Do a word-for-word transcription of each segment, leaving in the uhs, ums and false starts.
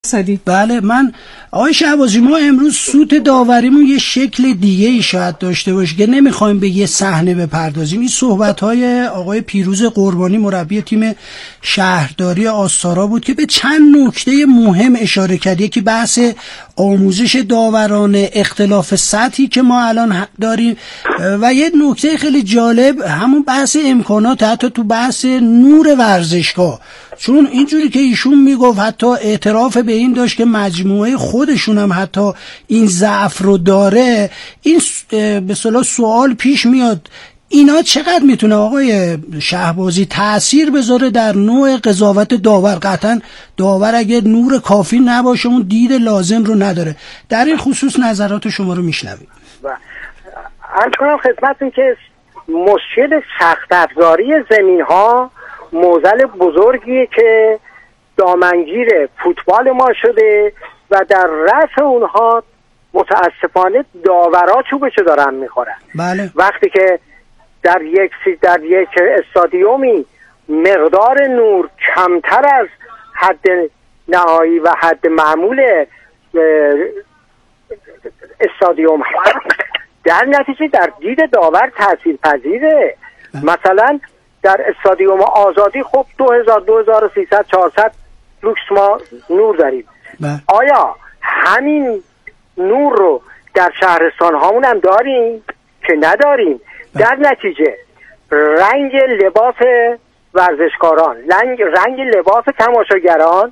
اسدی. بله من آقای شهبازی، ما امروز سوت داوریمون یه شکل دیگه ای شاید داشته باشه که نمیخوایم به یه صحنه بپردازیم. این صحبت‌های آقای پیروز قربانی مربی تیم شهرداری آستارا بود که به چند نکته مهم اشاره کرد. یکی بحث آموزش داوران، اختلاف سطحی که ما الان داریم و یه نکته خیلی جالب همون بحث امکانات حتی تو بحث نور ورزشگاه، چون اینجوری که ایشون میگفت حتی اعتراف به این داشت که مجموعه خودشون هم حتی این ضعف رو داره. این به اصطلاح سوال پیش میاد اینا چقدر میتونه آقای شهبازی تأثیر بذاره در نوع قضاوت داور؟ قطعا داور اگه نور کافی نباشه اون دید لازم رو نداره. در این خصوص نظرات شما رو میشنویم. عرض کنم خدمتتون که مشکل سخت افزاری زمین ها معضل بزرگیه که دامنگیر فوتبال ما شده و در رأس اونها متاسفانه داورا چوبشو دارن میخورن. بله. وقتی که در یک در یک استادیومی مقدار نور کمتر از حد نهایی و حد معمول استادیوم هست، در نتیجه در دید داور تأثیر پذیره. مثلا در استادیوم آزادی خب دو هزار دو هزار و سیصد چهارصد لوکس ما نور داریم. بله. آیا همین نور رو در شهرستان هامون هم داریم که نداریم؟ بله. در نتیجه رنگ لباس ورزشکاران، رنگ, رنگ لباس تماشاگران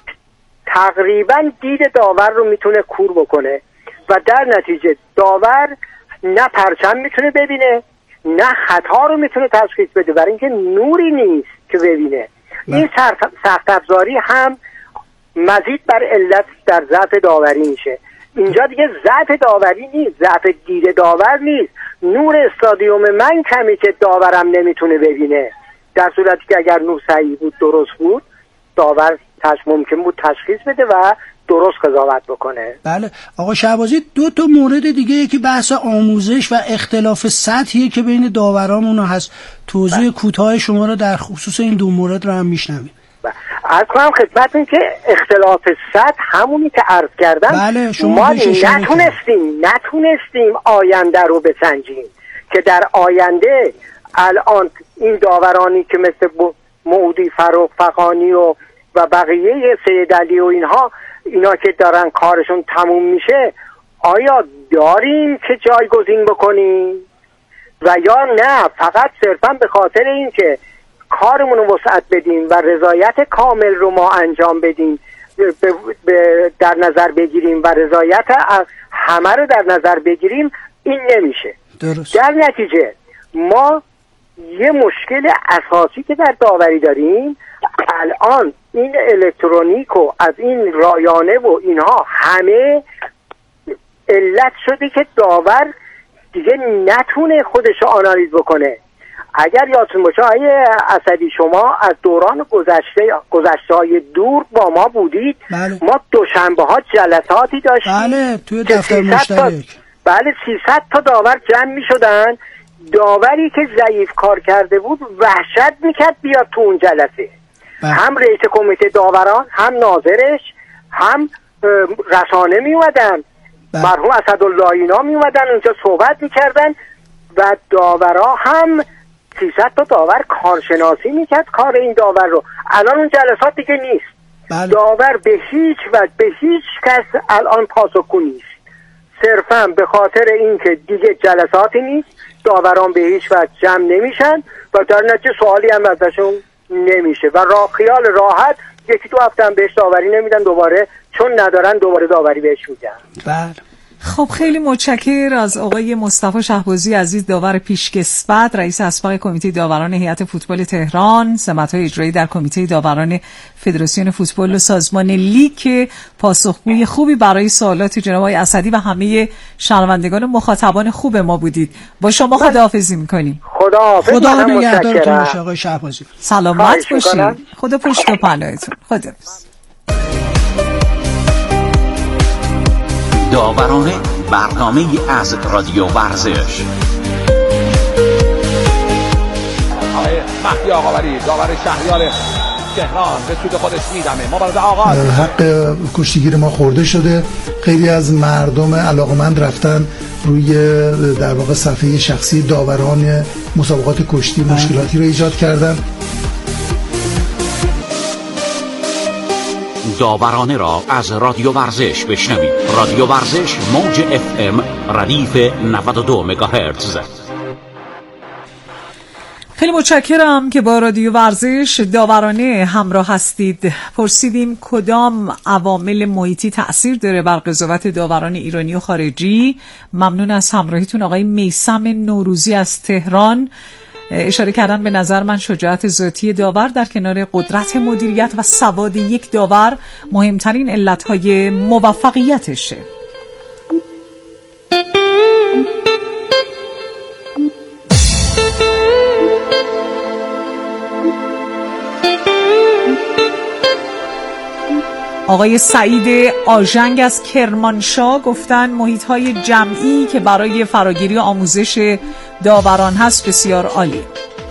تقریبا دید داور رو میتونه کور بکنه و در نتیجه داور نه پرچم میتونه ببینه نه خطا رو میتونه تشخیص بده، برای اینکه نوری نیست که ببینه. نه. این سخت افزاری هم مزید بر علت در ضعف داوری میشه. اینجا دیگه ضعف داوری نیست، ضعف دید داور نیست. نور استادیوم من کمی که داورم نمیتونه ببینه، در صورتی که اگر نور صحیح بود درست بود داور تش ممکن بود تشخیص بده و درست قضاوت بکنه. بله آقا شهبازی، دو تا مورد دیگه، یکی بحث آموزش و اختلاف سطحیه که بین داورامون هست. توضیح کوتاه شما رو در خصوص این دو مورد رو هم میشنویم. عرض کنم خدمتتون که اختلاف سطح همونی که عرض کردم. بله شما ما نتونستیم نتونستیم آینده رو بسنجیم که در آینده الان این داورانی که مثل مودی فروخ فقانی و و بقیه سید علی و اینها اینا که دارن کارشون تموم میشه، آیا داریم که جایگزین بکنیم و یا نه فقط صرفا به خاطر این که کارمون رو وسعت بدیم و رضایت کامل رو ما انجام بدیم ب- ب- در نظر بگیریم و رضایت همه رو در نظر بگیریم، این نمیشه. درست. در نتیجه ما یه مشکل اساسی که در داوری داریم الان این الکترونیک و از این رایانه و اینها همه علت شده که داور دیگه نتونه خودشو آنالیز بکنه. اگر یادتون باشه آیه اسدی شما از دوران گذشته گذشته های دور با ما بودید. بله. ما دوشنبه ها جلساتی داشتیم. بله توی دفتر مشترک. بله سیصد تا داور جمع می شدن. داوری که ضعیف کار کرده بود وحشت میکرد بیاد تو اون جلسه. بله. هم رئیس کمیته داوران، هم ناظرش، هم رسانه می اومدن. بله. مرحوم اسدالله اینا می اومدن اونجا صحبت میکردن و داورا هم سیصد تا داور کارشناسی میکرد کار این داور رو. الان اون جلسات دیگه نیست. بله. داور به هیچ و به هیچ کس الان پاسخگو نیست، صرفا به خاطر اینکه دیگه جلساتی نیست، داوران به هیچ وجه جمع نمیشن و در نتیجه سوالی هم ازشون نمیشه و را خیال راحت یکی دو هفته هم بهش داوری نمیدن، دوباره چون ندارن دوباره داوری بهش میدن. بله. خب خیلی متشکر از آقای مصطفی شهبازی عزیز، داور پیشکسوت، رئیس اسبق کمیته داوران هیئت فوتبال تهران، سمت‌های اجرایی در کمیته داوران فدراسیون فوتبال و سازمان لیگ، که پاسخگوی خوبی برای سوالات جناب آقای اسدی و همه شنوندگان مخاطبان خوب ما بودید. با شما خداحافظی می‌کنیم. خداحافظ. خدا نگهدارتون باشه آقای شهبازی. سلامت باشید. خدا پشت و پناهتون. خداحافظ. داورانه، برنامه از رادیو ورزش. آقای مهدی آقاوری داور شهریار تهران به سود خودش میدمه. مبارزه آغاز. حق کشتیگیر ما خورده شده. خیلی از مردم علاقمند رفتن روی در واقع صفحه شخصی داوران مسابقات کشتی مشکلاتی رو ایجاد کردن. داورانه را از رادیو ورزش بشنوید. رادیو ورزش موج اف ام ردیف نود و دو مگاهرتز. خیلی متشکرم که با رادیو ورزش داورانه همراه هستید. پرسیدیم کدام عوامل محیطی تأثیر داره بر قضاوت داوران ایرانی و خارجی. ممنون از همراهیتون. آقای میثم نوروزی از تهران اشاره کردن به نظر من شجاعت ذاتی داور در کنار قدرت مدیریت و سواد یک داور مهمترین علتهای موفقیتشه. آقای سعید آژنگ از کرمانشاه گفتن محیط‌های جمعی که برای فراگیری و آموزش داوران هست بسیار عالی.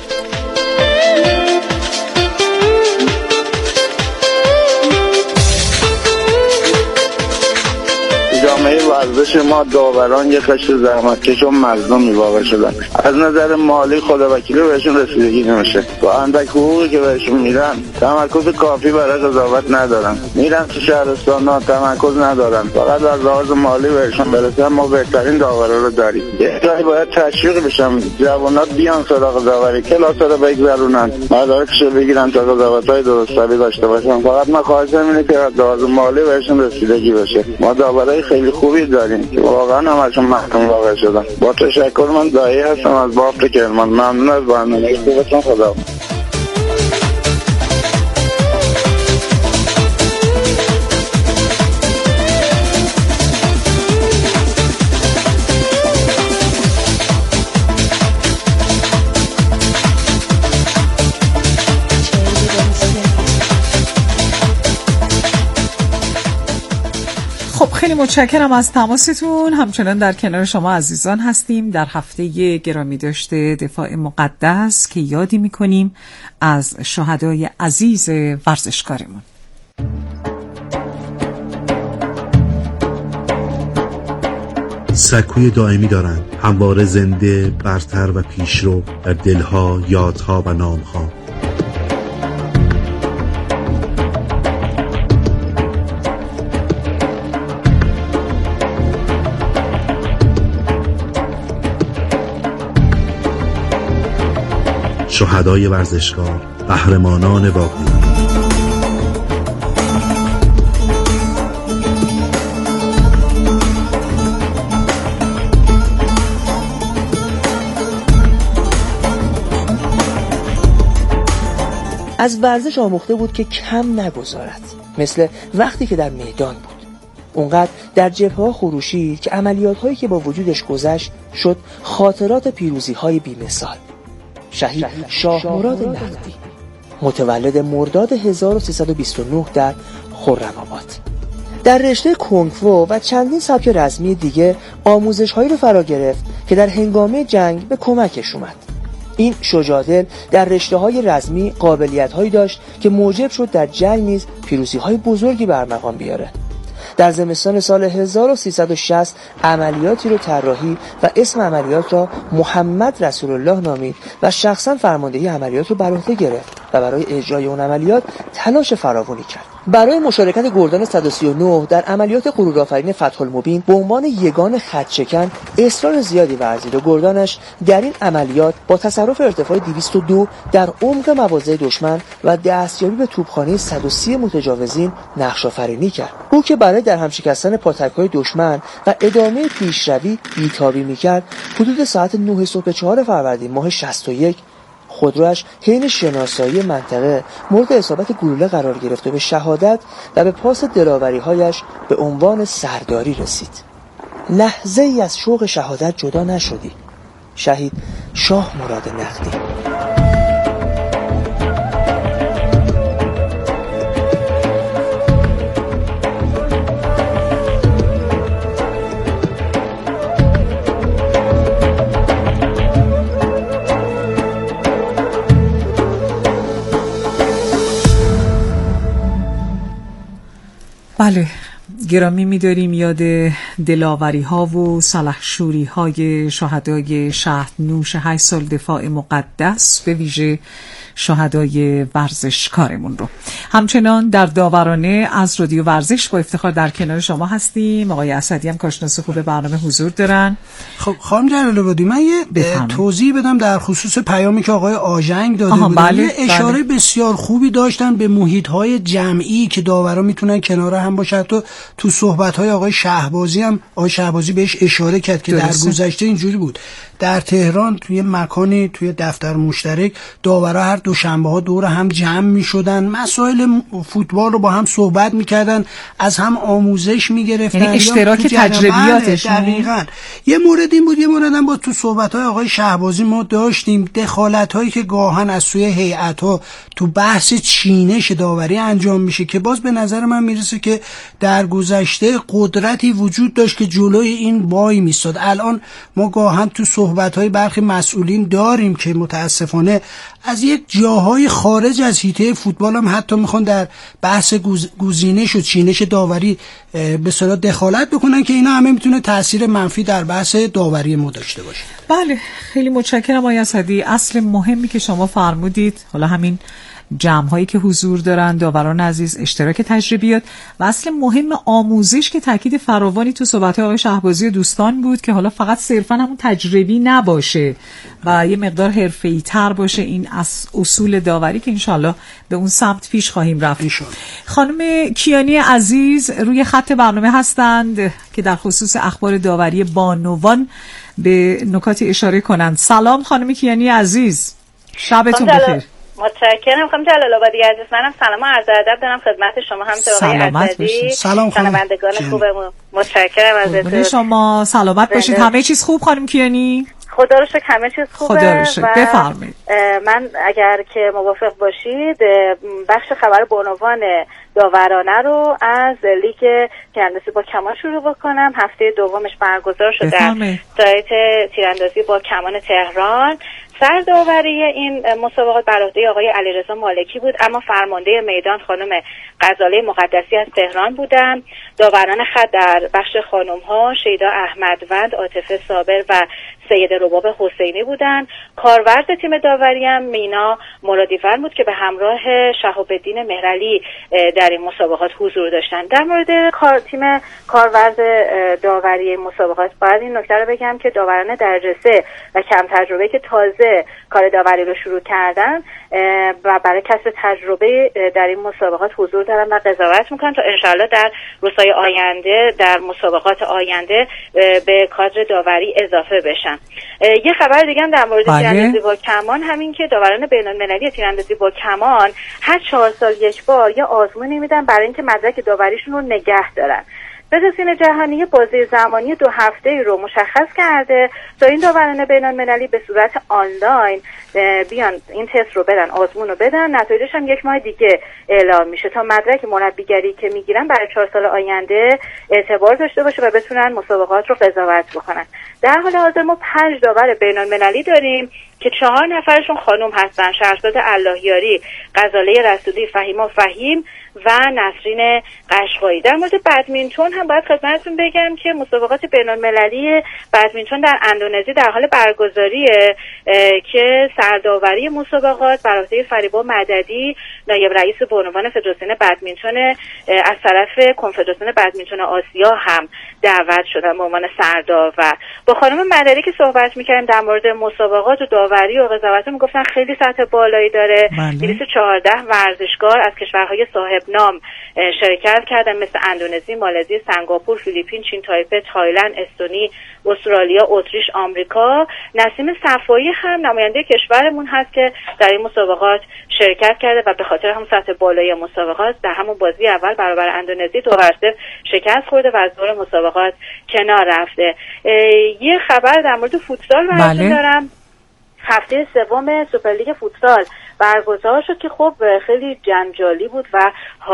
جامعه ورزش ما داوران یک قشر زحمتکش و مظلومی واقع شدن. از نظر مالی خداوکیلی بهشون رسیدگی نمیشه. با اندک حقوقی که بهشون میدن تمرکز کافی برای قضاوت ندارن. میرن تو شهرستان‌ها تمرکز ندارن. فقط از لحاظ مالی بهشون برسه. ما بهترین داورا رو داریم. یه جایی باید تشویق بشن. جوونا بیان سراغ داوری، کلاس‌ها رو بگذرونن. مدارکش رو بگیرن تا قضاوت‌های درست‌حسابی داشته باشن. فقط ما خواهشم اینه که از لحاظ مالی بهشون رسیدگی بشه. ما داورای خیلی خوبی داریم که واقعا همشون محکوم واقع شدن. با تشکر، من دایی هستم از بافت کرمان. ممنون از برنامه خوبتون. خدا. خب خیلی متشکرم از تماستون. همچنان در کنار شما عزیزان هستیم در هفته گرامی داشته دفاع مقدس که یادی میکنیم از شهدای عزیز ورزشکارمون. سکوی دائمی دارند، همواره زنده، برتر و پیشرو در دلها، یادها و نامها. شهدای ورزشکار، قهرمانان واقعی. از ورزش آموخته بود که کم نگذارد، مثل وقتی که در میدان بود. اونقدر در جبهه‌ها خروشید که عملیات‌هایی که با وجودش گذشت شد خاطرات پیروزی‌های بی‌مثال. شهید شاه مراد نقدی، متولد مرداد هزار و سیصد و بیست و نه در خرم‌آباد، در رشته کنگ فو و چندین سبک رزمی دیگه آموزش‌هایی رو فرا گرفت که در هنگامه جنگ به کمکش اومد. این شجاع‌دل در رشته‌های رزمی قابلیت‌هایی داشت که موجب شد در جنگ نیز پیروزی‌های بزرگی برمغان بیاره. در زمستان سال هزار و سیصد و شصت عملیاتی رو طراحی و اسم عملیات را محمد رسول الله نامید و شخصا فرماندهی عملیات رو بر عهده گرفت و برای اجرای اون عملیات تلاش فراوانی کرد. برای مشارکت گردان صد و سی و نه در عملیات غرورآفرین فتح المبین به عنوان یگان خط‌شکن اصرار زیادی ورزید و گردانش در این عملیات با تصرف ارتفاع دویست و دو در عمق مواضع دشمن و دستیابی به توپخانه صد و سی متجاوزین نقش‌آفرینی کرد. او که برای در هم شکستن پاتک‌های دشمن و ادامه پیشروی بی‌تابی می‌کرد، حدود ساعت نه صبح چهارم فروردین ماه شصت و یک خودروش حین شناسایی منطقه مورد اصابت گلوله قرار گرفت و به شهادت و به پاس دلاوری‌هایش به عنوان سرداری رسید. لحظه ای از شوق شهادت جدا نشدی. شهید شاه مراد نقدی. بله، گرامی می‌داریم یاد دلاوری ها و سلحشوری های شهدای شهدنوش هشت سال دفاع مقدس، به ویژه شهدای ورزشکارمون رو. همچنان در داورانه از رادیو ورزش با افتخار در کنار شما هستیم. آقای اسدی هم کارشناس خوب برنامه حضور دارن. خب خانم جلال‌آبادی، من یه بفهم. توضیح بدم در خصوص پیامی که آقای آژنگ داده بودن. بله، یه اشاره بله. بسیار خوبی داشتن به محیط‌های جمعی که داورا میتونن کنار هم باشن. تو تو صحبت‌های آقای شهبازی هم آقای شهبازی بهش اشاره کرد که درسته. در گذشته اینجوری بود. در تهران توی مکانی توی دفتر مشترک داورا هر دوشنبه ها دور هم جمع می‌شدن، مسائل فوتبال رو با هم صحبت می‌کردن، از هم آموزش می‌گرفتن، یعنی اشتراک تجربیاتش. دقیقاً. یه مورد این بود، یه مورد هم با تو صحبت‌های آقای شهبازی ما داشتیم، دخالت‌هایی که گاهن از سوی هیئت‌ها تو بحث چینش داوری انجام میشه که باز به نظر من میرسه که در گذشته قدرتی وجود داشت که جلوی این وای میستاد. الان ما گاهن تو صحبت‌های برخی مسئولین داریم که متاسفانه از یک جاهای خارج از حیطه فوتبال هم حتی میخوان در بحث گزینش و چینش داوری به اصطلاح دخالت بکنن که اینا همه میتونه تاثیر منفی در بحث داوری ما داشته باشه. بله، خیلی متشکرم آقای اسدی. اصل مهمی که شما فرمودید، حالا همین جمع هایی که حضور دارن داوران عزیز، اشتراک تجربیات و اصل مهم آموزش که تاکید فراوانی تو صحبت آقای شهبازی و دوستان بود که حالا فقط صرفا همون تجربی نباشه و یه مقدار حرفه‌ای تر باشه این از اصول داوری که انشالله به اون سمت پیش خواهیم رفت. خانم کیانی عزیز روی خط برنامه هستند که در خصوص اخبار داوری بانوان به نکاتی اشاره کنند. سلام خانم کیانی عزیز، شبتون بخیر. متشکرم خانم جلال‌آبادی عزیز. منم سلام و عرض ادب دارم خدمت شما هم آقای اسدی، سلام شنوندگان خوبمون. متشکرم ازتون. شما سلامت باشید. همه چیز خوب خانم کیانی؟ خدا رو شکر همه چیز خوبه. خدا رو شکر. بفرمایید. من اگر که موافق باشید بخش خبر بانوان داورانه رو از لیگ تیراندازی با کمان شروع بکنم. هفته دومش برگزار شد در سایت تیراندازی با کمان تهران. سرداوری این مسابقات بر عهده آقای علیرضا مالکی بود، اما فرمانده میدان خانم غزاله مقدسی از تهران بودن. داوران خط در بخش خانم ها شیدا احمدوند، عاطفه صابر و سید رباب حسینی بودن. کارورز تیم داوری هم مینا مرادیفر بود که به همراه شهاب الدین مهرعلی در این مسابقات حضور داشتن. در مورد کار تیم کارورز داوری مسابقات باید این نکته رو بگم که داوران درجه سه و کم تجربه که تازه کار داوری رو شروع کردن و برای کسب تجربه در این مسابقات حضور دارن و قضاوت میکنن تا انشالله در روزهای آینده در مسابقات آینده به کادر داوری اضافه بشن. یه خبر دیگه هم در مورد تیراندازی با کمان، همین که داوران بین‌المللی تیراندازی با کمان هر چهار سال یک بار یه آزمونی میدن برای اینکه مدرک داوریشون رو نگه دارن. فدراسیون جهانی بازه زمانی دو هفته رو مشخص کرده تا این داوران بین‌المللی به صورت آنلاین بیان این تست رو بدن، آزمون رو بدن. نتایجش هم یک ماه دیگه اعلام میشه تا مدرک مربیگری که میگیرن برای چهار سال آینده اعتبار داشته باشه و بتونن مسابقات رو قضاوت بکنن. در حال حاضر ما پنج داور بین‌المللی داریم که چهار نفرشون خانم هستن: شهرزاد اللهیاری، غزاله رسولی، فهیما فهیم و نسرین قشقایی. در مورد بدمینتون هم باید خدمتتون بگم که مسابقات بین‌المللی بدمینتون در اندونزی در حال برگزاریه که سرداوری مسابقات بر عهده فریبا مددی، نایب رئیس بانوان فدراسیون بدمینتون از طرف کنفدراسیون بدمینتون آسیا هم دعوت شدن به عنوان سرداور. با خانم مددی که صحبت می‌کردیم در مورد مسابقات و داوری و قضاوت میگفتن خیلی سطح بالایی داره. دویست و چهارده ورزشکار از کشورهای صاحب نام شرکت کردن مثل اندونزی، مالزی، سنگاپور، فیلیپین، چین، تایپه، تایلند، استونی، استرالیا، اتریش، آمریکا. نسیم صفایی هم نماینده کشورمون هست که در این مسابقات شرکت کرده و به خاطر هم سطح بالای مسابقات در همون بازی اول برابر اندونزی دو بر صفر شکست خورده و از دور مسابقات کنار رفته. یه خبر در مورد فوتسال براتون دارم. هفته سوم سوپرلیگ فوتسال برگزار شد که خب خیلی جنجالی بود و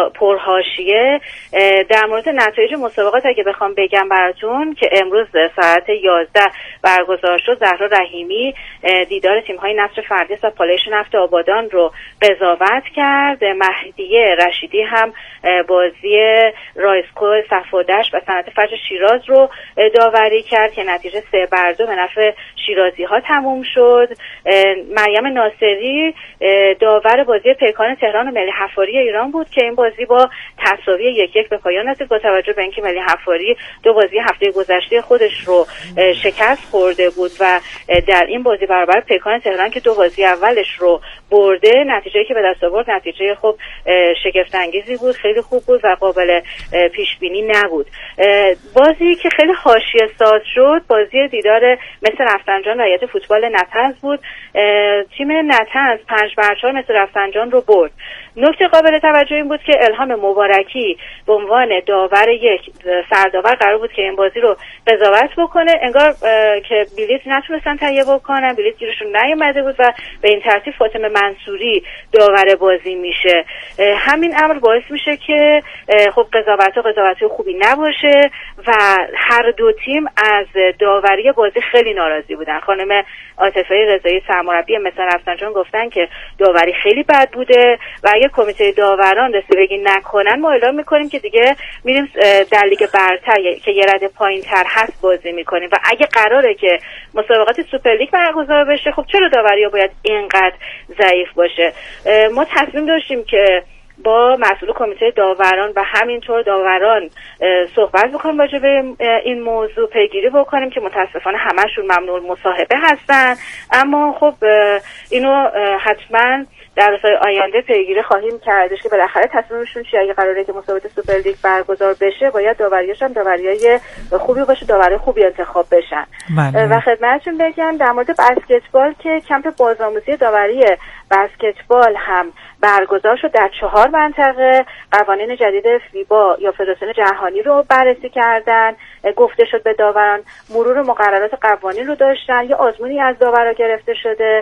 پرحاشیه. در مورد نتایج مسابقات اگه بخوام بگم براتون که امروز ساعت یازده برگزار شد، زهرا رحیمی دیدار تیم‌های نصر فردیس و پالایش نفت آبادان رو قضاوت کرد. مهدیه رشیدی هم بازی رایسکو صفادش و صنعت فجر شیراز رو داوری کرد که نتیجه سه بر دو به نفع شیرازی ها تموم شد. مریم ناصری داور بازی پیکان تهران و ملی حفاری ایران بود که این بازی با تساوی یک یک به پایان رسید با توجه به اینکه ملی حفاری دو بازی هفته گذشته خودش رو شکست خورده بود و در این بازی برابر پیکان تهران که دو بازی اولش رو برده، نتیجه‌ای که به دست آورد نتیجه خب شگفت انگیزی بود، خیلی خوب بود و قابل پیش بینی نبود. بازی که خیلی حاشیه ساز شد بازی دیدار مثل رفسنجان و هیئت فوتبال نطنز بود. تیم نطنز پنج بر چهار مثل رفسنجان رو برد. نکته قابل توجه این بود که الهام مبارکی به عنوان داور یک سرداور قرار بود که این بازی رو قضاوت بکنه، انگار که بلیط نتونستن تهیه بکنن، بلیط گیرشون نیومده بود و به این ترتیب فاطمه منصوری داور بازی میشه. همین امر باعث میشه که خب قضاوت‌ها قضاوت‌های خوبی نباشه و هر دو تیم از داوری بازی خیلی ناراضی بودن. خانم عاطفه رضایی سرمربی مثل رفسنجان گفتن که داوری خیلی بد بوده و اگه کمیته داوران رسیدگی نکنن ما اعلام میکنیم که دیگه میریم در لیگ برتر که یه رده پایین‌تر هست بازی میکنیم و اگه قراره که مسابقات سوپرلیگ برگزار بشه خب چرا داوری‌ها باید اینقدر ضعیف باشه؟ ما تصمیم داشتیم که با مسئول کمیته داوران و همینطور داوران صحبت بکنیم راجع به این موضوع، پیگیری بکنیم که متاسفانه همشون ممنوع مصاحبه هستن، اما خب اینو حتما در روزهای آینده پیگیری خواهیم کردش که بالاخره تصمیمشون چیه. اگه قراره که مسابقات سوپرلیگ برگزار بشه باید داوریاش هم داوریای خوبی باشه، داوری خوبی انتخاب بشن. بله. و خدمتتون بگم در مورد بسکتبال که کمپ بازآموزی داوری بسکتبال هم برگزار شد. در چهار منطقه قوانین جدید فیبا یا فدراسیون جهانی رو بررسی کردن، گفته شد به داوران، مرور مقررات قوانین رو داشتن، یه آزمونی از داورا گرفته شده.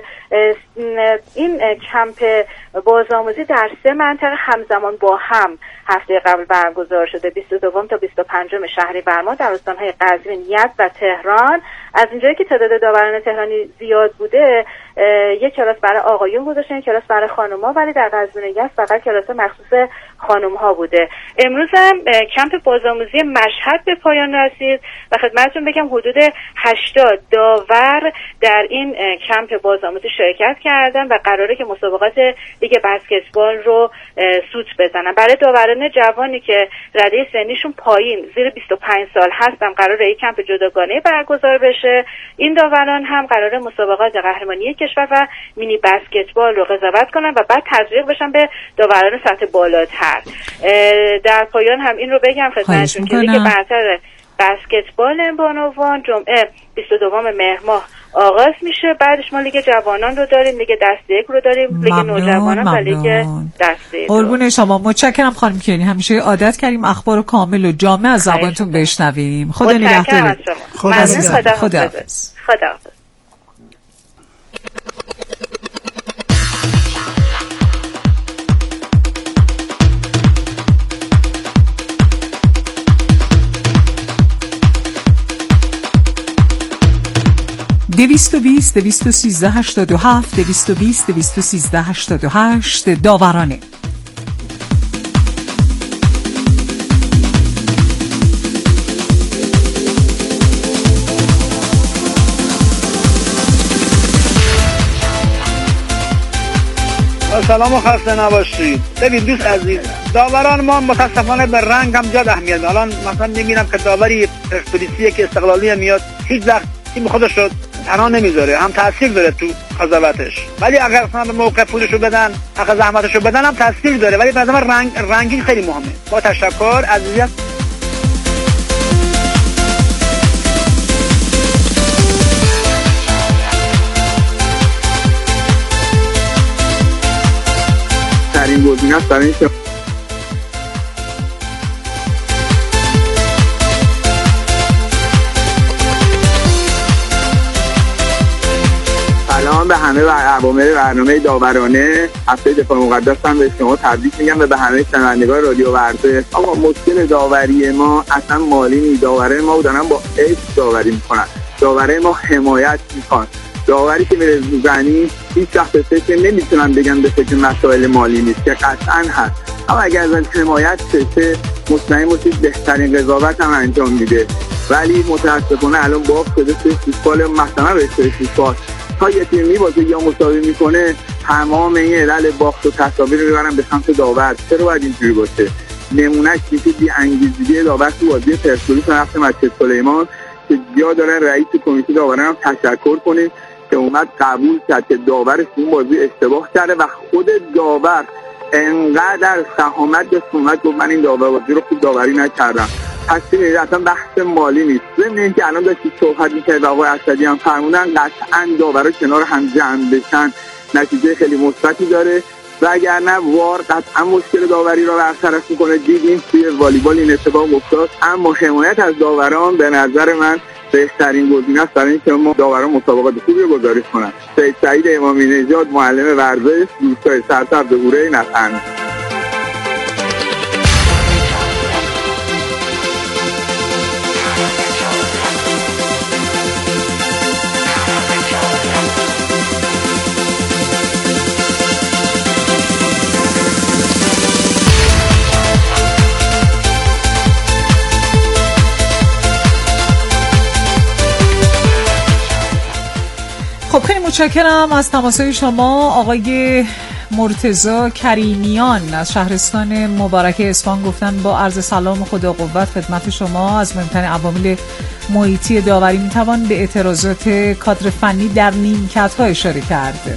این کمپ بازآموزی در سه منطقه همزمان با هم هفته قبل برگزار شده، بیست و دو تا بیست و پنج شهریور ماه در استان‌های قزوین، یزد و تهران. از اینجایی که تعداد داوران تهرانی زیاد بوده یک کلاس برای آقایون گذاشتن، یک کلاس برای خانم‌ها، ولی در قزوین یزد فقط کلاس مخصوص خانم‌ها بوده. امروز هم کمپ بازآموزی مشهد به پایان رسید و خدمتتون بگم حدود هشتاد داور در این کمپ بازآموزی شرکت کردن و قراره که مسابقات لیگ بسکتبال رو سوت بزنن. برای داوران جوانی که رده سنیشون پایین زیر بیست و پنج سال هستن قراره یک کمپ جداگانه برگزار بشه. این داوران هم قراره مسابقات قهرمانی کشور و مینی بسکتبال رو قضاوت کنن و بعد تزریق بشن به داوران سطح بالاتر. در پایان هم این رو بگم خدمتتون که لیگ برتر بسکتبال بانوان جمعه بیست و دو مهر ماه آغاز میشه، بعدش ما لیگ جوانان رو داریم، لیگ دسته یک رو داریم، لیگ نوجوانان و لیگ دسته دو. قربون شما، متشکرم خانم کیانی، همیشه عادت کردیم اخبار کامل و جامع از زبانتون بشنویم. خدا نگهدار. خدا نگهدار. خدا خدا. دویست و بیست دویست و سیزده هشتاد و هفت دویست و بیست دویست و سیزده هشتاد و هشت داورانه. سلام و خسته نباشید. ببین دوست عزیز، داوران ما متاسفانه به رنگ هم زیاد اهمیت میدن. الان مثلا میبینم که داوری پرسپولیسی که استقلالی میاد هیچ وقت تیم خودش رو تنها نمیذاره، هم تاثیر داره تو قضاوتش، ولی اگر مثلا به موقع پولشو بدن، حق زحمتشو بدن هم تاثیر داره، ولی به نظر من رنگ رنگین خیلی مهمه. با تشکر عزیزت. ترین گزینه است برای اینکه سلام به همه همه عوامل برنامه داورانه هفته دفاع مقدس هم به شما تبریک میگم و به همه شنوندگان رادیو ورزش. آقا مشکل داوری ما اصلا مالی نیست. داوره ما دارن با عشق داوری میکنن، داوره ما حمایت میکنن. داوری که میره زنی هیچ وقت به فکر نمیتونن بگن به فکر مسائل مالی نیست که قطعا هست، اما اگر از حمایت بشه مطمئن باشید بهترین قضاوت هم انجام میده. ولی متاسفانه الان باخت شده توی فوتبال، مثلا رشته فوتبال تا یه تیم میبازه یا مساوی میکنه تمام این علل باخت و تساوی رو میبرن به سمت داور. چرا باید اینجوری باشه؟ نمونهش میشه بی انگیزگی داور تو بازی پرسپولیس رفت مسجد سلیمان که جا دارن رئیس کمیته داوران هم تشکر کنیم که اومد قبول کرد که داورش اون بازی اشتباه کرده و خود داور انقدر سهامت به سمت گفت من این داور بازی رو خوب داوری نکردم. پس این اصلا بحث مالی نیست. ضمن اینکه الان داشتید صحبت می‌کردید و آقای اسدی هم فرمودن قطعاً داورا کنار هم جمع بشن نتیجه خیلی مثبتی داره و اگر نه وار قطعاً مشکل داوری رو برطرف می‌کنه. دیدیم توی والیبال این اتفاق افتاد، اما حمایت از داوران به نظر من بهترین گزینه است برای اینکه ما داوران مسابقات خوبی رو گزارش کنن. سید سعید امامی نژاد معلم ورزش، دوستای سرسبز هوره نطنز. خب خیلی متشکرم از تماسهای شما. آقای مرتضی کریمیان از شهرستان مبارکه اصفهان گفتن با عرض سلام و خدا قوت خدمت شما. از مهمترین عوامل محیطی داوری میتوان به اعتراضات کادر فنی در نیمکت‌ها اشاره کرد.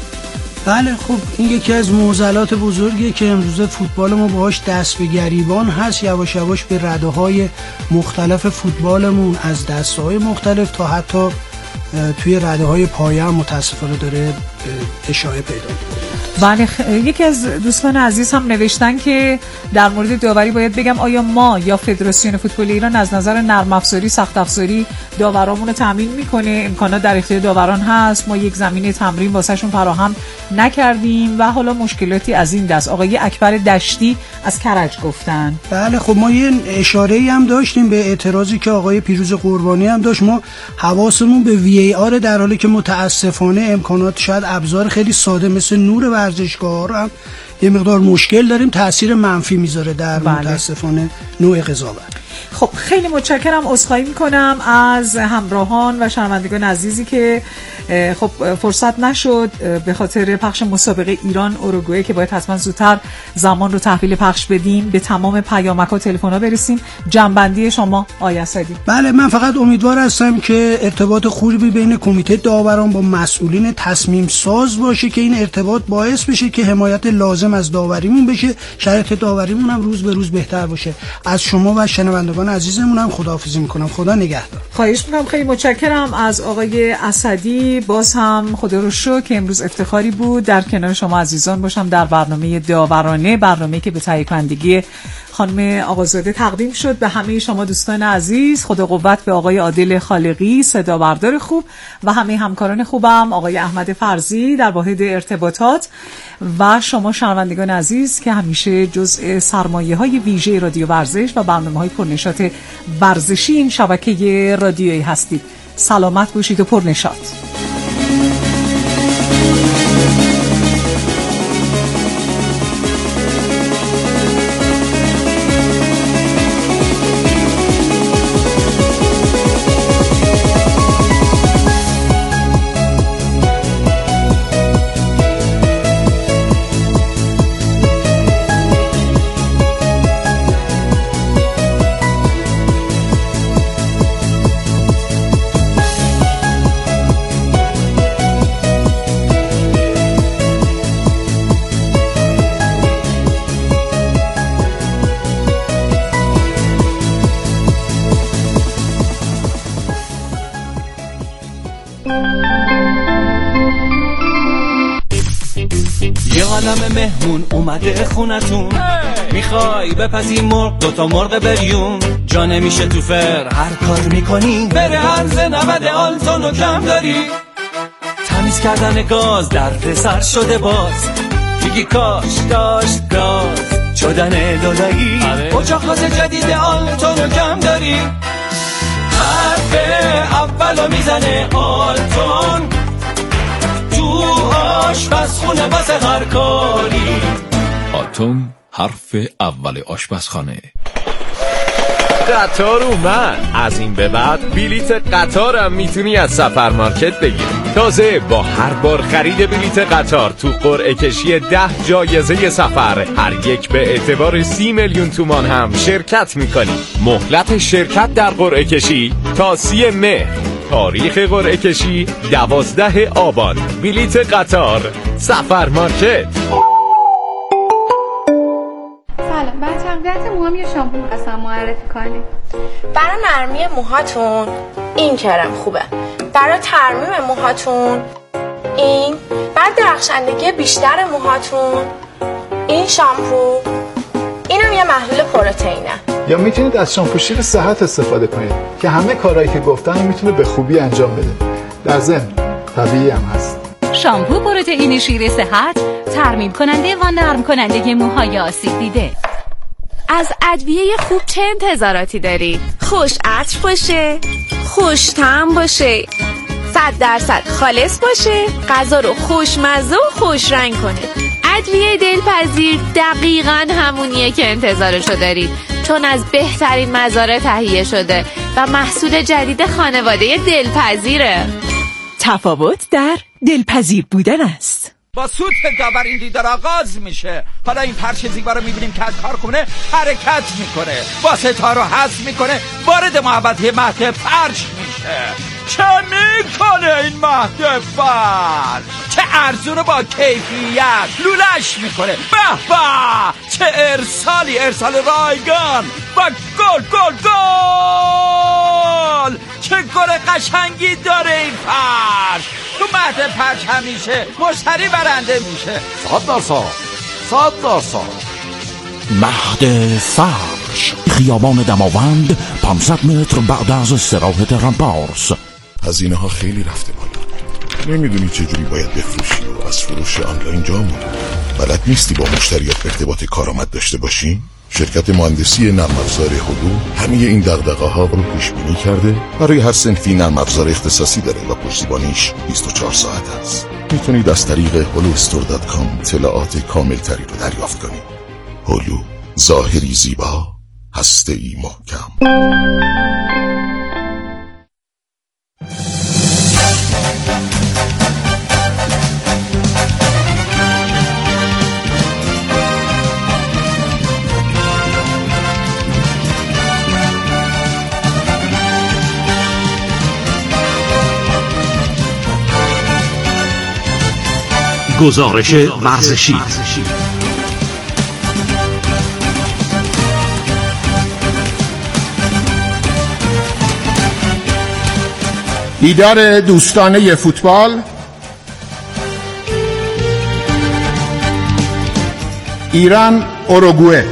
بله خب این یکی از معضلات بزرگیه که امروز فوتبال ما باهاش دست به گریبان هست. یواش یواش به رده‌های مختلف فوتبالمون از دسته‌های مختلف تا حتی توی رده‌های پایه هم متاسفانه داره اشاعه پیدا می‌کنه. بله خ... یکی از دوستان عزیز هم نوشتن که در مورد داوری باید بگم آیا ما یا فدراسیون فوتبال ایران از نظر نرم افزاری سخت افزاری داورامون رو تامین میکنه؟ امکانات در اختیار داوران هست، ما یک زمینه تمرین واسهشون فراهم نکردیم و حالا مشکلاتی از این دست. آقای اکبر دشتی از کرج گفتن. بله خب ما یه اشاره‌ای هم داشتیم به اعتراضی که آقای پیروز قربانی هم داشت. ما حواسمون به وی ای آر در حالی که متاسفانه امکانات شاید ابزار خیلی ساده مثل نور ورزشگاه هم یه مقدار مشکل داریم، تأثیر منفی میذاره در بله. متاسفانه نوع قضاوت. خب خیلی متشکرم. عذرخواهی میکنم از همراهان و شنوندگان عزیزی که خب فرصت نشد به خاطر پخش مسابقه ایران اوروگوئه که باید حتما زودتر زمان رو تحویل پخش بدیم به تمام پیامک و تلفن‌ها برسیم. جنبندی شما آقای اسدی. بله من فقط امیدوار هستم که ارتباط خوبی بین کمیته داوران با مسئولین تصمیم ساز باشه که این ارتباط باعث بشه که حمایت لازم از داوریمون بشه، شرایط داوریمون هم روز به روز بهتر باشه. از شما و شنوندگان عزیزمون هم خداحافظی میکنم. خدا نگهدار. خواهش میکنم. خیلی متشکرم از آقای اسدی. باز هم خدا رو شکر که امروز افتخاری بود در کنار شما عزیزان باشم در برنامه داورانه، برنامه‌ای که به تهیه کنندگی خانم آقازاده تقدیم شد. به همه شما دوستان عزیز خدا قوت به آقای عادل خالقی صدا بردار خوب و همه همکاران خوبم، آقای احمد فرزی در واحد ارتباطات و شما شنوندگان عزیز که همیشه جزء سرمایه‌های ویژه رادیو ورزش و برنامه‌های پرنشاط ورزشی این شبکه رادیویی هستید. سلامت باشید و پرنشاط. مهمون اومده خونتون میخوای بپزی مرغ دوتا مرغ بریون جا نمیشه تو فر هر کار میکنی بره عرض نود آلتون و کم داری تمیز تمیز کردن گاز درد سر شده باز. میگی کاش داشت گاز شدن لولایی. اجاق جدید آلتون کم داری. حرف اولو میزنه آلتون تو آشپزخونه واسه هر کاری. آلتون حرف اول آشپزخانه. قطار اومد. از این به بعد بلیت قطارم میتونی از سفرمارکت بگیری. تازه با هر بار خرید بلیت قطار تو قرعه کشی ده جایزه سفر هر یک به اعتبار سی میلیون تومان هم شرکت میکنی. مهلت شرکت در قرعه کشی تا سی مهر. تاریخ قرعه کشی دوازده آبان. بلیت قطار سفرمارکت. سلام، برای تقویت موهام یه شامپو می‌خواستم معرفی کنی. برای نرمی موهاتون این کرم خوبه. برای ترمیم موهاتون این. برای درخشندگی بیشتر موهاتون این شامپو. اینم یه محلول پروتئینه. یا میتونید از شامپو شیر صحت استفاده کنید که همه کارهایی که گفتم میتونه به خوبی انجام بده. در ضمن طبیعی هم هست. شامپو پروتئین شیر صحت ترمیم کننده و نرم کننده موهای آسیب دیده. از ادویه خوب چه انتظاراتی داری؟ خوش عطر باشه، خوش طعم باشه، صد درصد خالص باشه، غذا رو خوشمزه و خوش رنگ کنه. ادویه دلپذیر دقیقاً همونیه که انتظارشو داری، چون از بهترین مزارع تهیه شده و محصول جدید خانواده دلپذیره. تفاوت در دلپذیر بودن است. با سوت داور این دیدار آغاز میشه. حالا این پرش زیبا رو میبینیم که از کارخونه حرکت میکنه، واسطه رو حذف میکنه، وارد محوطه مهد فرش میشه. چه میکنه این مهد فرش؟ چه ارزون با کیفیت لولش میکنه. به به چه ارسالی، ارسال رایگان و گل گل گل. چه گل قشنگی داره این فرش. تو مهد فرش همیشه مشتری برنده میشه. صد درصد صد درصد. مهد فرش، خیابان دماوند، پانصد متر بعد از استراحت رمپارس. هزینه ها خیلی رفته بالا. نمیدونی چجوری باید بفروشی و از فروش آنلاین جا موندی. بلد نیستی با مشتریات ارتباط کارآمد داشته باشی؟ شرکت مهندسی نرم افزار هلو همه این دغدغه ها رو پیش بینی کرده. برای هر صنفی نرم افزار اختصاصی داره و پشتیبانیش بیست و چهار ساعت است. میتونید از طریق هلو استور دات کام اطلاعات کامل تری رو دریافت کنید. هلو، ظاهری زیبا، هسته‌ای محکم. گزارش ورزشی. دیدار دوستانه فوتبال، ایران اوروگوئه.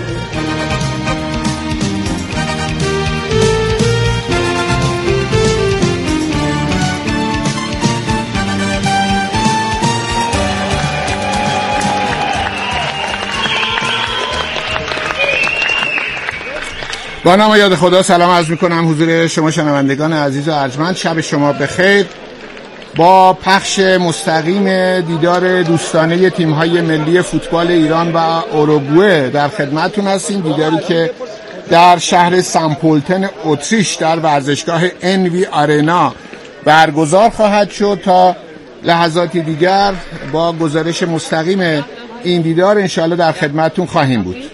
با نام یاد خدا سلام عرض میکنم حضور شما شنوندگان عزیز و ارجمند. شب شما بخیر. با پخش مستقیم دیدار دوستانه تیم‌های ملی فوتبال ایران و اوروگوئه در خدمتتون هستیم. دیداری که در شهر سمپولتن اتریش در ورزشگاه انوی آرنا برگزار خواهد شد. تا لحظاتی دیگر با گزارش مستقیم این دیدار انشاءالله در خدمتتون خواهیم بود.